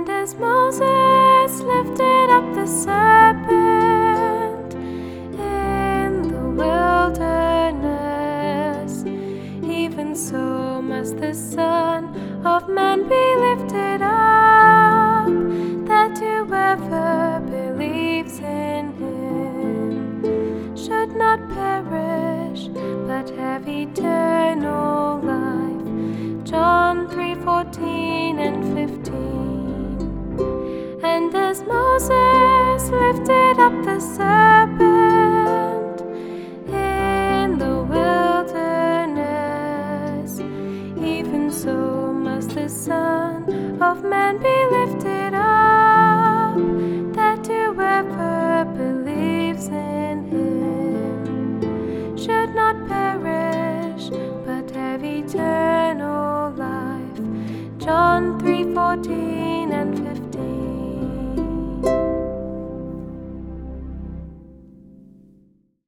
as Moses lifted up the serpent in the wilderness, even so must the Son of Man be lifted up, that whoever believes in him should not perish, but have eternal life. John 3:14 and 15. And as Moses lifted up the serpent in the wilderness, even so must the Son of Man be lifted up, that whoever believes in him should not perish, but have eternal life. John 3:14